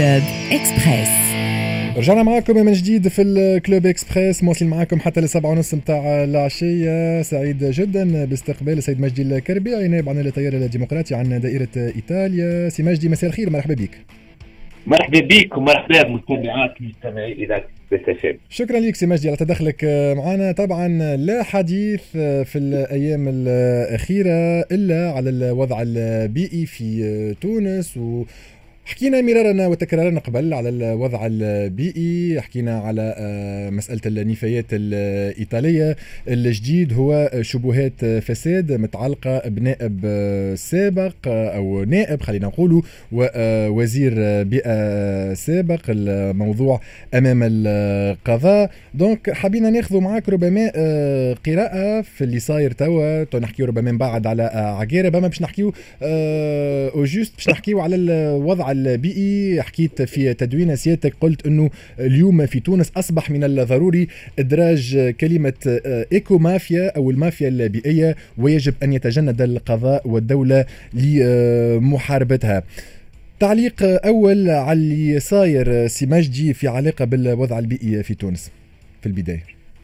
كلوب إكسبريس. رجعنا معاكم من جديد في الكلوب إكسبريس، مواصلين معاكم حتى ل7:30 متاع العشية. سعيد جدا باستقبال السيد مجدي الكربيعي، نائب عن التيار الديمقراطي عن دائرة إيطاليا. سي مجدي، مساء الخير، مرحبا بك. مرحبا بك ومرحبا بمتابعات مستمعي إذاعة بث. شكرا لك سي مجدي على تدخلك معنا. طبعا لا حديث في الأيام الأخيرة إلا على الوضع البيئي في تونس، حكينا مرارا وتكرارا قبل على الوضع البيئي، حكينا على مسألة النفايات الإيطالية. الجديد هو شبهات فساد متعلقة بنائب سابق أو نائب خلينا نقوله ووزير بيئة سابق. الموضوع أمام القضاء، دونك حبينا ناخذوا معاك ربما قراءة في اللي صاير توا. نحكيو ربما من بعد على عقيرة، ربما باش نحكيو أوجوست باش نحكيو على الوضع البيئي. حكيت في تدوين سيادتك، قلت انه اليوم في تونس اصبح من الضروري ادراج كلمة ايكو مافيا او المافيا البيئية، ويجب ان يتجند القضاء والدولة لمحاربتها. تعليق اول على اللي صاير سي مجدي في علاقة بالوضع البيئي في تونس في البداية.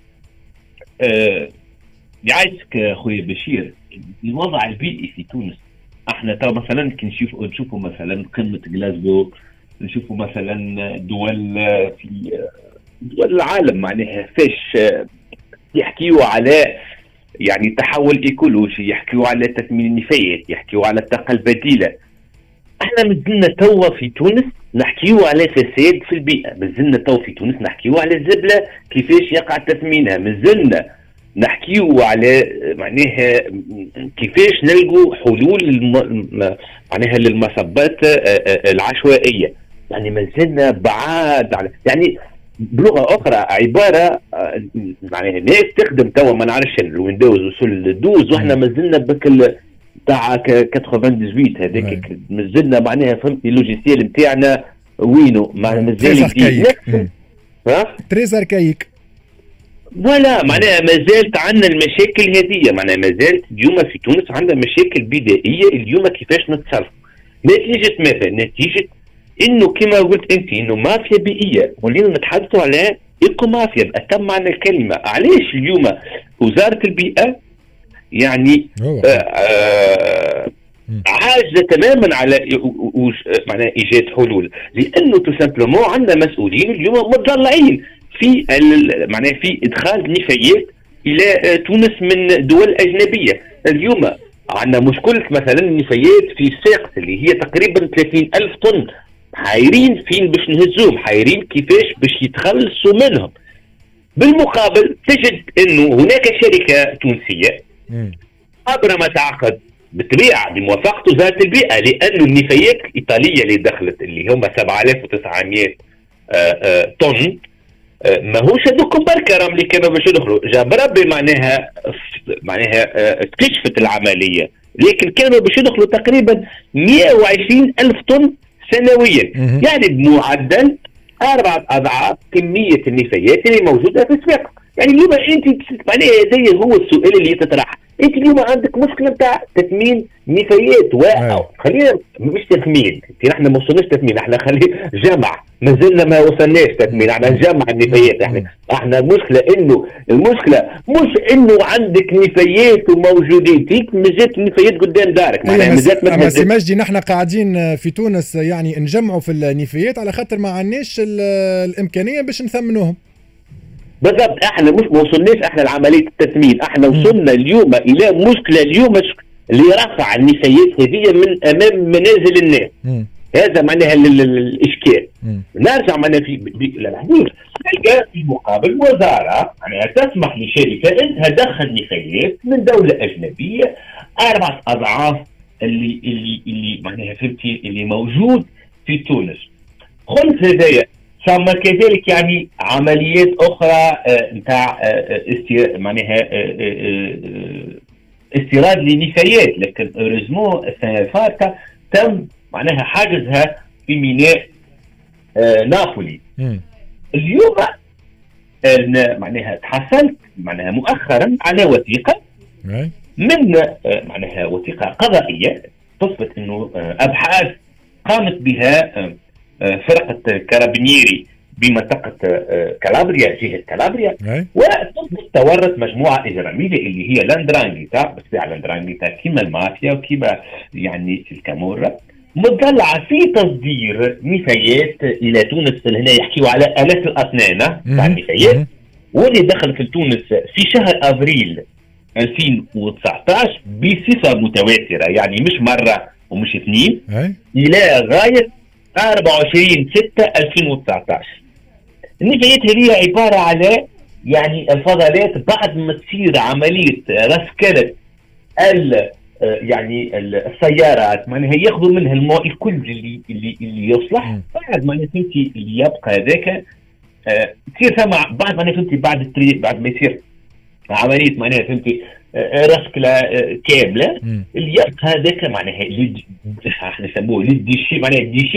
يعيشك اخوي بشير، الوضع البيئي في تونس احنا ترى مثلا نشوفوا مثلا قمة غلاسكو، نشوفوا مثلا دول في دول العالم معناها فاش يحكيوا على يعني تحول ايكولوجي، يحكيوا على تثمين النفايات، يحكيوا على الطاقة البديلة. احنا مازلنا توا في تونس نحكيوا على فساد في البيئة، مازلنا توا في تونس نحكيوا على الزبلة كيفاش يقع تثمينها، مازلنا نحكيو على معناها كيفاش نلقوا حلول معناها للمصبات العشوائية. يعني ما زلنا بعاد على، يعني بلغة أخرى عبارة معناها الناس تخدم توا ما نعرفش الويندوز وسل دوز، وإحنا ما زلنا بكل تاع 98 هذاك، ما زلنا معناها فهمتي اللوجيسيال نتاعنا وينو ما زال جديد تريز أركايك ولا معناها ما زالت عندنا المشاكل هذه. معناها ما زالت اليوم في تونس عندنا مشاكل بدائية اليوم كيفاش نتصرف. نتيجة ماذا؟ نتيجة انه كما قلت انت انه مافيا بيئية، ولينا نتحدثوا على ايكو مافيا بأتم معنى الكلمة. علاش اليوم وزارة البيئة يعني عاجزة تماما على معناها ايجاد حلول، لانه تسامبلومون عندنا مسؤولين اليوم متضلعين في معناها في ادخال النفايات الى تونس من دول اجنبيه. اليوم عندنا مشكله مثلا النفايات في ساقس اللي هي تقريبا 30,000 طن، حايرين فين باش نهزوهم، حايرين كيفاش باش يتخلصوا منهم. بالمقابل تجد انه هناك شركه تونسيه قبل ما تعقد بالطبيعه بموافقه وزاره البيئه، لانه النفايات الايطاليه اللي دخلت اللي هم 7,900 طن ما هوش هذوكم بركة اللي كانوا باش يدخلوا، جاب ربي معناها اكتشفت العملية، لكن كانوا باش يدخلوا تقريبا 120,000 طن سنويا، يعني بمعدل 4 أضعاف كمية النفايات اللي موجودة في السوق. يعني اليوم انت معناها زي هو السؤال اللي يتطرح، انت اليوم عندك مشكله نتاع تثمين نفايات خلينا مش تثمين، نحن ما وصلناش تثمين، احنا خلينا جمع، ما زلنا ما وصلناش تثمين، احنا نجمع النفايات. احنا المشكله مش انه عندك نفايات وموجودين فيك، مازالت النفايات قدام دارك. معناها مازالت سي مجدي نحن قاعدين في تونس يعني نجمعوا في النفايات على خاطر ما عندناش الامكانيه باش نثمنوهم. بالضبط، احنا مش ما وصلناش احنا لعمليه التثمين، احنا وصلنا اليوم الى مشكله اليوم اللي رفع النفايات هذه من امام منازل الناس. هذا معناها الاشكال. نرجع معناها في الحدود، تلقى في مقابل وزاره معناها تسمح لشركه انها تدخل نفايات من دوله اجنبيه 4 أضعاف اللي معناها فهمتي اللي موجود في تونس. خلف هدايا ثم كذلك يعني عمليات أخرى نتاع معناها استيراد لنفايات، لكن رزمو السنة الفاتحة تم معناها حاجزها في ميناء نابولي. اليوم معناها تحصلت معناها مؤخرا على وثيقة من معناها وثيقة قضائية تثبت انه ابحاث قامت بها فرقة كارابينيري بمنطقة كالابريا، جهة كالابريا، وتورط مجموعة إجرامية اللي هي لاندرانجيتا، بس لاندرانجيتا كيما المافيا وكيما يعني الكامورا، مضلعة في تصدير نفايات إلى تونس. هنا يحكيوا على آلاف الأطنان تاع النفايات، واللي دخلت لتونس في شهر أبريل 2019 بصفة متواترة، يعني مش مرة ومش اثنين، إلى غاية 24/6/2019. النفايات هذه عبارة على يعني الفضلات بعد ما تصير عملية رسكلة يعني السيارات، معناها ياخذوا منها الماء الكل اللي يصلح، بعد ما فهمتي اللي يبقى هذاك تصير سمع بعد ما فهمتي بعد ما يصير عملية معناها فهمتي رسكلة كاملة، اللي يبقى هذاك معناها احنا نسموه الديشي، معناها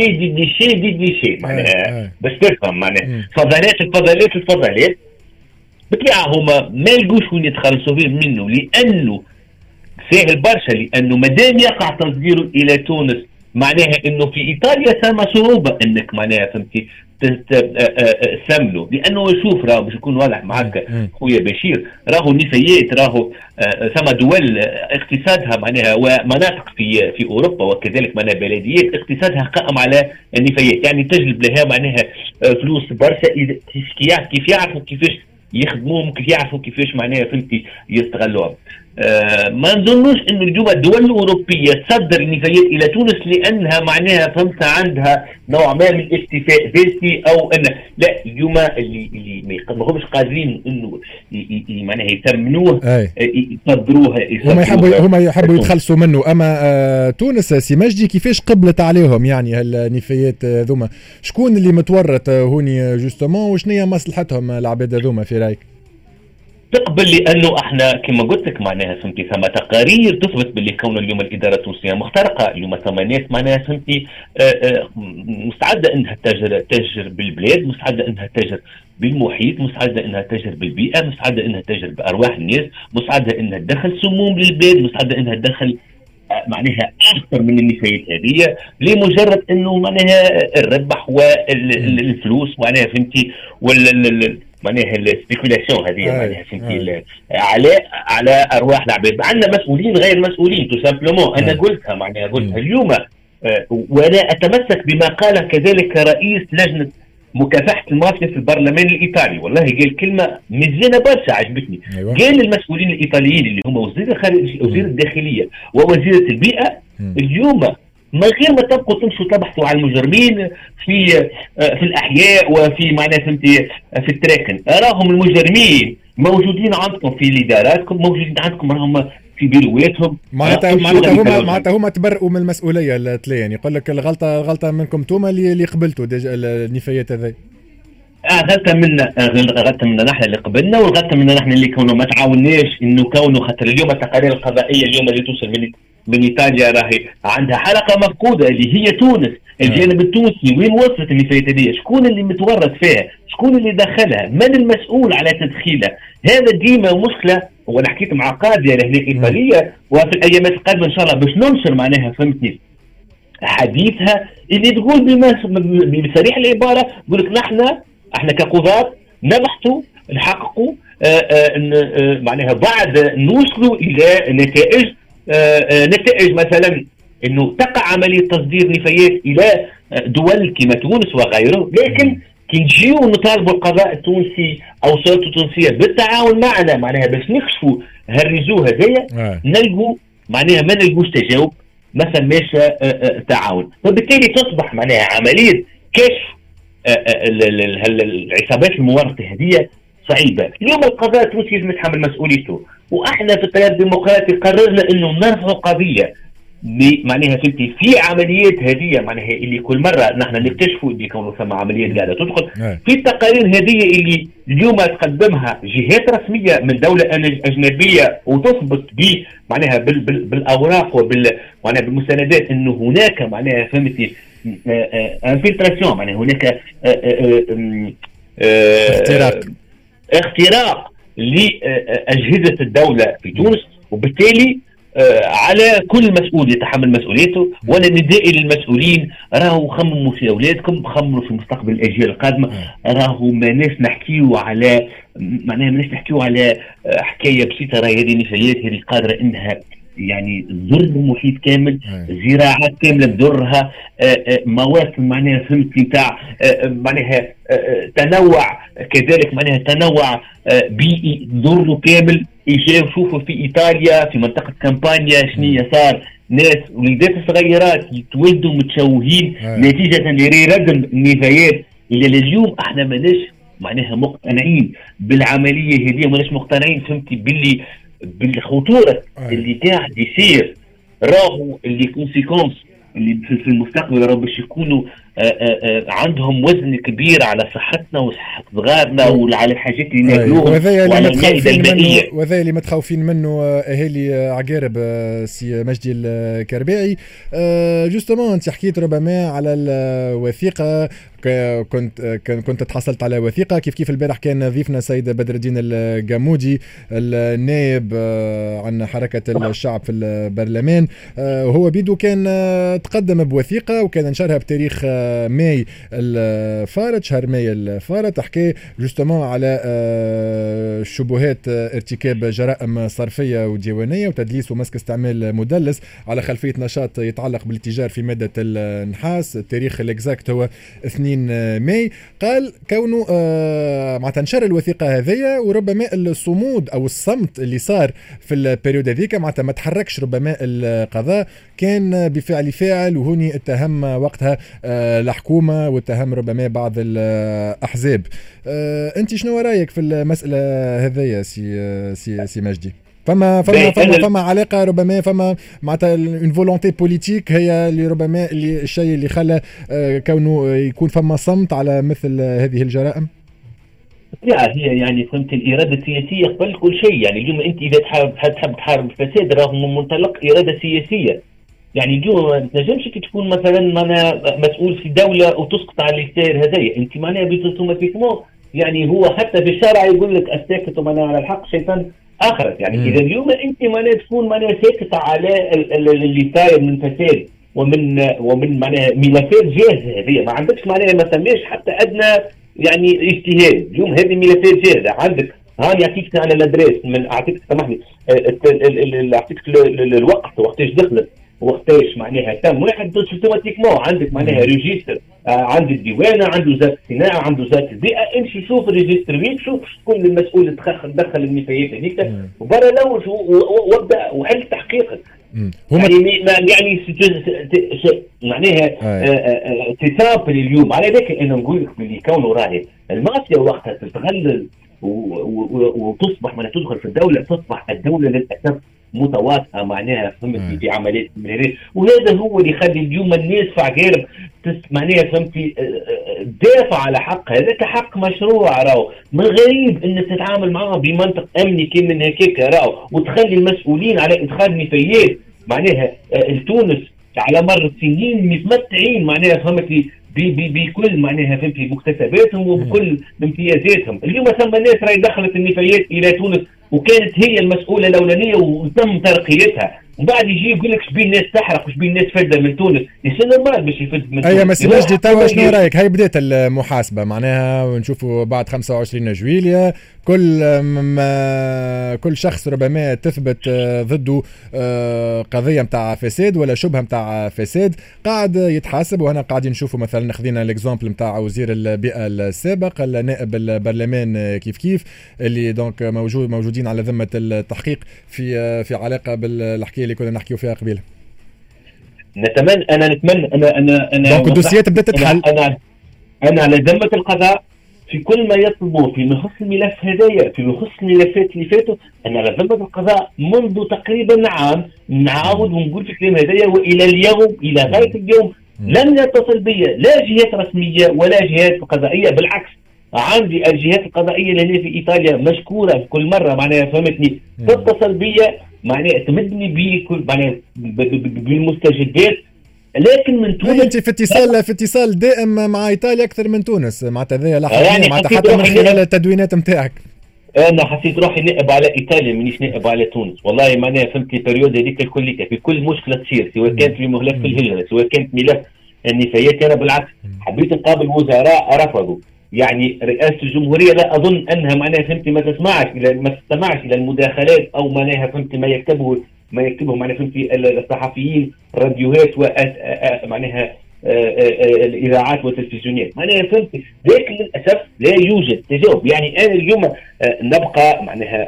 ديشي معناها بس تفهم معناها الفضلات بطبيعة هما ما لقوش وين يتخلصوا فيه منه، لأنه سهل برشا، لأنه مادام يقع تصديره إلى تونس معناها إنه في إيطاليا ثم صعوبة إنك معناها فهمتي سملوا، لأنه شوف راهو باش يكون واضح معك خويا بشير، راهو النفايات راهو ثم دول اقتصادها معناها ومناطق في أوروبا وكذلك معناها بلديات اقتصادها قائم على النفايات، يعني تجلب لها معناها فلوس برشا كيف يعرفوا كيفاش يخدموهم، كيف يعرفوا كيفاش معناها فهمتي يستغلوهم. ما نظنوش انه اليوم الدول الاوروبيه تصدر النفايات الى تونس لانها معناها فهمت عندها نوع ما من الاكتفاء ذاتي، او ان لا اليوم اللي ما همش قادرين انه معناها يثمنوه يصدروه هما يحبوا يتخلصوا منه. اما تونس سي مجدي كيفاش قبلت عليهم يعني هالنفايات ذوما؟ شكون اللي متورط هوني جوستومون، وشنية مصلحتهم العباد ذوما في رايك؟ تقبل لانه احنا كما قلت لك معناها فهمتي ثم تقارير تثبت باللي كون اليوم الاداره التونسيه مخترقه، اليوم ثم ناس معناها فهمتي مستعده انها تجر بالبلاد، مستعده انها تجر بالمحيط، مستعده انها تجر بالبيئه، مستعده انها تجر بارواح الناس، مستعده انها تدخل سموم للبلاد، مستعده انها تدخل معناها اكثر من النفايات هذه لمجرد انه معناها الربح والفلوس معناها فهمتي معناها السبيكولاسيون هذه معناها فهمتي على ارواح العباد. عندنا مسؤولين غير مسؤولين تو سامبلومون، انا قلتها معناها قلتها اليوم، وانا اتمسك بما قال كذلك رئيس لجنه مكافحه المافيا في البرلمان الايطالي، والله قال كلمه مزيانه برشا عجبتني. قال للمسؤولين الايطاليين اللي هم وزير الخارجيه وزير الداخليه ووزيره البيئه اليوم من غير ما تبقوا تمشوا تبحثوا عن المجرمين في الاحياء وفي معناها فهمتي في التراكن، راهم المجرمين موجودين عندكم في الاداراتكم، موجودين عندكم راهم في بيرواتهم. معناتها هما تبرئوا من المسؤوليه الثلاثه، يعني يقول لك الغلطه منكم انتم اللي قبلتوا النفايات هذه. غلطه منا نحن اللي قبلنا، والغلطه منا نحن اللي كونه ما تعاوناش انه كونه خاطر اليوم التقارير القضائيه اليوم اللي توصل من ايطاليا راهي عندها حلقه مفقوده اللي هي تونس، الجانب التونسي وين وصلت النفايات هذه؟ شكون اللي متورط فيها؟ شكون اللي دخلها؟ من المسؤول على تدخيلها؟ هذا ديما مشكله، وانا حكيت مع قاضيه هنا ايطاليه وفي الايامات القادمه ان شاء الله باش ننشر معناها فهمتني حديثها اللي تقول بصريح العباره تقول لك احنا كقضاة نبحثوا نحققوا معناها بعد نوصلوا الى نتائج مثلا انه تقع عمليه تصدير نفايات الى دول كما تونس وغيره، لكن كي نجيو نطالبوا القضاء التونسي او السلطه التونسيه بالتعاون معنا معناها باش نكشفوا هالريزو هذايا نلقوا معناها ما نلقوش تجاوب، ما سماش تعاون، وبالتالي تصبح معناها عمليه كشف العصابات المورطه هذه صعيبه. اليوم القضاء التونسي لازم يتحمل مسؤوليته، واحنا في التيار الديمقراطي قررنا انه نرفع قضيه معناها فهمتي في عمليات هذه معناها اللي كل مره نحن نكتشفوا اللي كانوا ثم عمليات قاعده تدخل في التقارير هذه اللي اليوم تقدمها جهات رسميه من دوله اجنبيه وتثبت معناها بالاوراق معناها بالمستندات انه هناك معناها فهمتي انفلتراسيون، معناها هناك اختراق لاجهزه الدوله في تونس، وبالتالي على كل مسؤول يتحمل مسؤوليته. وانا ندائي للمسؤولين راهو خمموا في اولادكم، خمموا في مستقبل الاجيال القادمه. راهو ماناش نحكيو على معناها ماناش نحكيو على حكايه بسيطه، راهي هذه نفايات هذه قادره انها يعني تضر محيط كامل، زراعات كامله تضرها، مواسم معناها فهمتي نتاع معناها تنوع، كذلك معناها تنوع بيئي تضره كامل. يجيو شوفوا في ايطاليا في منطقه كامبانيا شنية صار، ناس وليدات صغيرات يتولدوا متشوهين نتيجه لردم النفايات. اللي اليوم احنا ماناش معناها مقتنعين بالعمليه هذه، ماناش مقتنعين فهمتي بالخطوره اللي قاعد يصير. راهو اللي كونسيكونس اللي في المستقبل راهو باش يكونوا عندهم وزن كبير على صحتنا وصحة صغارنا وعلى الحاجات اللي ناكلوهم وعلى المائدة المائية. وهذا اللي متخوفين منه أهالي عقارب سي مجدي الكرباعي. جوستومون أنت حكيت ربما على الوثيقة، كنت تحصلت على وثيقة كيف البارح كان ضيفنا سيد بدر الدين الجامودي النائب عن حركة الشعب في البرلمان، وهو بيدو كان تقدم بوثيقة وكان نشرها بتاريخ ماي الفارط، شهر ماي الفارط، تحكي جوستومون على شبهات ارتكاب جرائم صرفية وديوانية وتدليس ومسك استعمال مدلس على خلفية نشاط يتعلق بالاتجار في مادة النحاس. التاريخ الاكزاكت هو 2 ماي. قال كونه مع تنشر الوثيقة هذية وربما الصمود أو الصمت اللي صار في البريود هذيك معناتها ما تحركش ربما القضاء، كان بفعل فاعل، وهوني اتهم وقتها الحكومة واتهم ربما بعض الأحزاب. أنت شنو رأيك في المسألة هذية سي مجدي؟ فما علاقة ربما فما معناتها اون فولونتي بوليتيك هي اللي ربما اللي الشيء اللي خلى كونه يكون فما صمت على مثل هذه الجرائم؟ هي يعني فهمت الإرادة السياسية قبل كل شيء. يعني اليوم أنت إذا تحب تحارب الفساد راهو من منطلق إرادة سياسية. يعني اليوم ما تنجمش كي تكون مثلا مسؤول في دولة وتسقط على السير هذايا، أنت معناها بتوتوماتيكمون يعني هو حتى في الشارع يقول لك الساكت معناها على الحق شيطان آخرت. يعني إذا اليوم أنت معناها تكون معناها ساكت على اللي صاير من فساد ومن معناها ملفات جاهزة هذه، ما عندكش معناها ما سميش حتى أدنى يعني اجتهاد. اليوم هذه ملفات جاهزة عندك، هاني أعطيك على الأدريس من أعطيك سامحني أعطيك الوقت وقتاش دخلت وقتاش معناها تم واحد اوتوماتيكمون عندك معناها ريجستر، عند الديوانه، عنده وزاره الصناعه، عنده وزاره البيئه. امشي شوف الريجستر وين، شوف شكون المسؤول دخل النفايات هذيك وبرا لوج وابدا وحل تحقيقك. يعني معناها تسامبل اليوم. على ذلك انا نقول لك باللي كونه راهي المافيا وقتها تتغلل وتصبح من تدخل في الدوله، تصبح الدوله للاسف متواطئه معناها فهمتي في عمليات استمراريه. وهذا هو اللي يخلي اليوم الناس في عقارب معناها فهمتي تدافع على حق هذاك حق مشروع. راهو من غريب انك تتعامل معاه بمنطق امني كي من هكاك راهو وتخلي المسؤولين على ادخال نفايات معناها لتونس على مر السنين متمتعين معناها فهمتي بكل معناها فهمتي مكتسباتهم وبكل امتيازاتهم. اليوم ثم ناس راهي دخلت النفايات الى تونس وكانت هي المسؤولة الأولانية وتم ترقيتها، وبعد يجي يقول لك شبين الناس تحرق وشبين الناس فدة من تونس. يصير نورمال باش يفد من تونس. مسي مجدي توا شنو رايك؟ هاي بدات المحاسبة معناها ونشوفوا بعد 25 جويلية كل شخص ربما تثبت ضده قضية متاع فساد ولا شبهة متاع فساد قاعد يتحاسب. وهنا قاعدين نشوفوا مثلا خذينا الاكزامبل متاع وزير البيئة السابق، النائب البرلمان كيف اللي دونك موجودين على ذمة التحقيق في علاقة بالحكاية اللي كنا نحكيو فيها قبيله. نتمنى أنا دونك الدوسيات بدأت تتحل. أنا على ذمة القضاء في كل ما يطلبوا في مخص الملف هدايا في مخص الملفات اللي فاتوا. أنا على ذمة القضاء منذ تقريبا عام نعاود ونقول في كلام هدايا، وإلى اليوم إلى غاية اليوم لم يتصل بي لا جهات رسمية ولا جهات قضائية. بالعكس عندي الجهات القضائية اللي هنا في إيطاليا مشكورة كل مرة معناها فهمتني تتصل بي معناها تمدني بكل معناها بالمستجدات. لكن من تونس انت في اتصال دائم مع ايطاليا اكثر من تونس معناتها هذا لاحظ يعني حتى من خلال التدوينات نتاعك. انا حسيت روحي نائب على ايطاليا مانيش نائب على تونس، والله معناها فهمت البريود هذيك الكل في كل مشكله تصير، سواء كانت في ملف الهجره، سواء كانت ملف النفايات. انا بالعكس حبيت نقابل وزراء رفضوا. يعني رئاسه الجمهوريه لا اظن انها معناها فهمتي ما تستمعش الى المداخلات او معناها فهمتي ما يكتبه معناها فهمتي الصحفيين، راديوهات معناها الاذاعات والتلفزيونات. معناها فهمت ذاك للاسف لا يوجد تجاوب. يعني انا اليوم نبقى معناها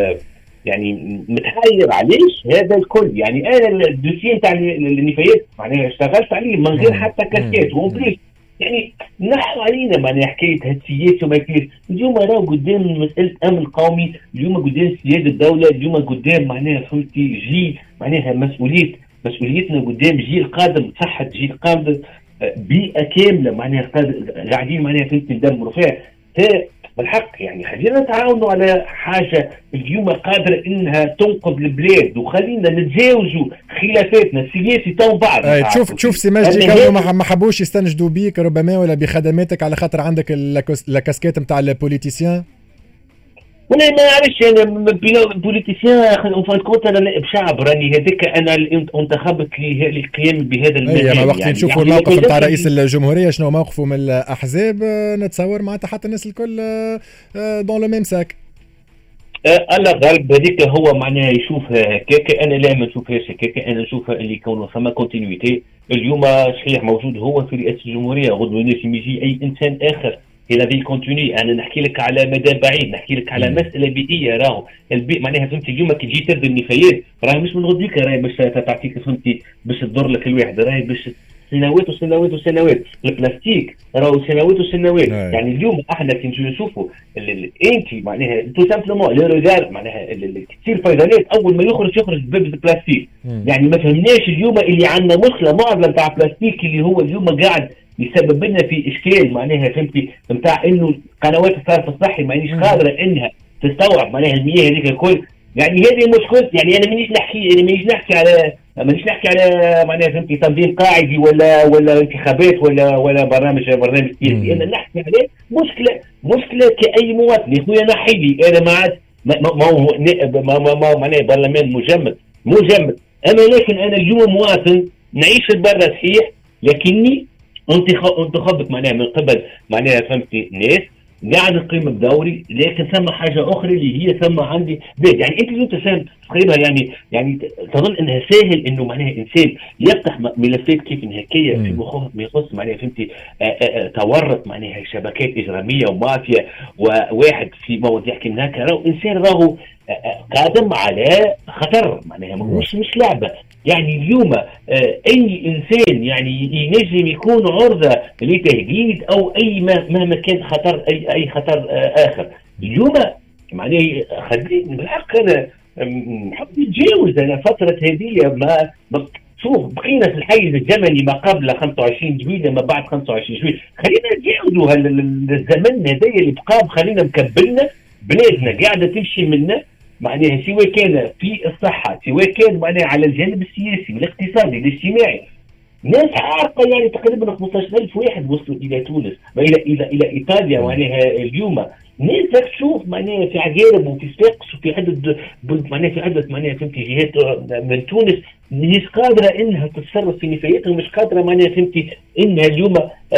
يعني متحير علاش هذا الكل. يعني انا الدوسيه نتاع النفايات معناها اشتغلت عليه من غير حتى كاسكات ومبليش. يعني نحو علينا معناها حكايه هالسياسه وما يصير. اليوم راهو قدام مساله امن قومي، اليوم قدام سياده الدوله، اليوم قدام معناها فهمتي جيل معناها مسؤوليتنا قدام جيل قادم، صحه جيل قادم، بيئه كامله معناها قاعدين معناها فهمتي ندمروا فيها. بالحق يعني خلينا نتعاونوا على حاجه اليوم قادره انها تنقذ البلاد، وخلينا نتجاوزوا خلافاتنا السياسي تو بعض. تشوف سي مجدي كانوا ما حبوش يستنجدوا بيك ربما ولا بخدماتك على خاطر عندك الكاسكيت نتاع البوليتيسيان. وانا ما نعرفش انا بوليتيسيان اون كونت انا نائب شعب، راني هذاك انا انتخبت للقيام بهذا المجال. ما وقت نشوفوا يعني الموقف نتاع رئيس الجمهوريه شنو موقفه من الاحزاب، نتصور معناتها حتى الناس الكل دون لو ميم ساك. الله غالب هذيك هو معناها يشوفها هكاك، انا لا ما نشوفهاش هكاك. انا نشوفها اللي كونه فما كونتينيتي. اليوم صحيح موجود هو في رئاسه الجمهوريه، غدوه ينجم يجي اي انسان اخر الى ذي كونتيني. انا نحكي لك على مدى بعيد، نحكي لك على مساله بيئيه. راهو البيئه معناها فهمتي اليوم كي تجي ترد النفايات راهي مش من غديك، راهي باش تعطيك فهمتي باش تضر لك الواحد، راهي باش سنوات وسنوات وسنوات. البلاستيك راهو سنوات وسنوات. يعني اليوم احنا كي نشوفوا انت معناها تو سامبلومون لو ريغار معناها كثير فيضانات اول ما يخرج باب البلاستيك. يعني ما فهمناش اليوم اللي عندنا مشكله معضله نتاع بلاستيك اللي هو اليوم قاعد يسبب لنا في اشكال معناها فهمتي نتاع انه قنوات الصرف الصحي مانيش قادره انها تستوعب معناها المياه هذيك الكل. يعني هذه مشكلة. يعني انا مانيش نحكي على معناها فهمتي تنظيم قاعدي ولا انتخابات ولا برنامج سياسي. انا نحكي على مشكله كاي مواطن. يا خويا نحي لي انا ما عاد ما معناها برلمان مجمد. اما لكن انا اليوم مواطن نعيش في البر صحيح، لكني انتخبت معناها من قبل معناها فهمتي ناس قاعد نقيم بدوري. لكن ثم حاجه اخرى اللي هي ثم عندي بيت. يعني انت اليوم تسال تقريبا يعني تظن انها سهل انه معناها انسان يفتح ملفات كيف هكايا في مخه ما يخص معناها فهمتي تورط معناها شبكات اجراميه ومافيا وواحد في مواضيع كيما هكا. راهو انسان راهو قادم على خطر معناها مش لعبه. يعني اليوم اي انسان يعني ينجم يكون عرضه لتهديد او اي مهما كان خطر اي خطر اخر. اليوم معناه خليني بالحق انا نحب نتجاوز انا فتره هذه ما شوف بقينا في الحيز الزمني ما قبل 25 جويلية ما بعد 25 جويلية. خلينا نتجاوزوا الزمن هذا اللي بقى، خلينا مكبلنا بلادنا قاعده تمشي منا معناها سواء كان في الصحة سواء كان معناها على الجانب السياسي والاقتصادي والاجتماعي. ناس عارقة يعني تقريبا 15,000 واحد وصلوا إلى تونس إلى إيطاليا. معناها اليوم ناس تشوف معناها في عقارب وفي صفاقس وفي عدة معناها في عدة معناها فهمتي جهات من تونس مش قادرة إنها تتصرف في نفاياتها ومش قادرة معناها فهمتي إنها اليوم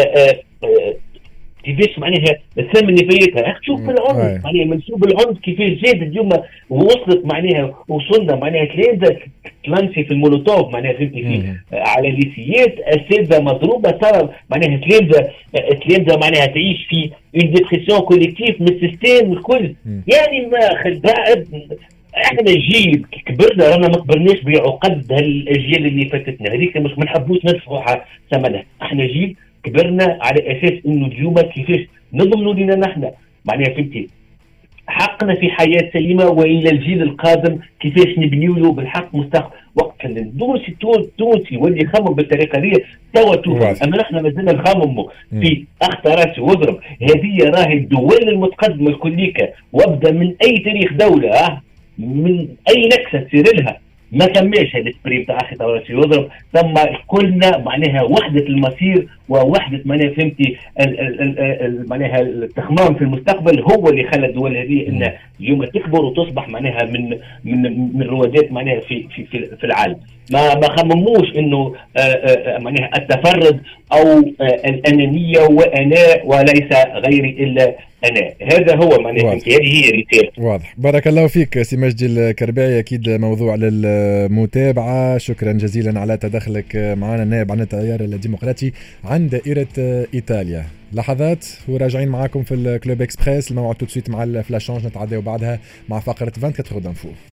كيفاش معناها الثمن نفايتها. تشوف العنف معناها منسوب العنف كيفاش زاد اليوم ووصلت معناها وصلنا معناها تلامسي في المولوتوف معناها فهمتي فيه على الليسيات اساتذه مضروبه. صار معناها تلامذه معناها تعيش في اون ديبرسيون كوليكتيف من السيستم الكل. يعني ما احنا جيل كبرنا رانا ما كبرناش بعقد هالاجيال اللي فاتتنا هذيك مش ما نحبوش ندفعوا ثمنها. احنا جيل كبرنا على اساس انه اليوم كيفاش نضمنوا لنا نحن معناها فهمتي حقنا في حياه سليمه، والى الجيل القادم كيفاش نبنيوا له بالحق مستقبل. وقت التونسي واللي يخمم بالطريقه دي توا توفى. اما نحن مازلنا نخمموا في اختراس واضرب. هذه راهي الدول المتقدمه الكليكه، وابدا من اي تاريخ دوله من اي نكسه تصير لها ما تماش هذا السبري بتاع اخي طرابلسي يضرب، ثم كلنا معناها وحده المصير ووحده معناها فهمتي معناها التخمام في المستقبل هو اللي خلى الدول هذه ان اليوم تكبر وتصبح معناها من روادات معناها في العالم. ما خمموش انه معناها التفرد او الانانيه وانا وليس غيري الا انا، هذا هو معناها هذه هي رسالة. واضح. بارك الله فيك سي مجدي الكرباعي، اكيد موضوع للمتابعه. شكرا جزيلا على تدخلك معنا، نائب عن التيار الديمقراطي عن دائره ايطاليا. لحظات وراجعين معاكم في الكلوب اكسبريس، الموعد تو سويت مع الفلاشونج، نتعداو بعدها مع فقره 24 دانفو.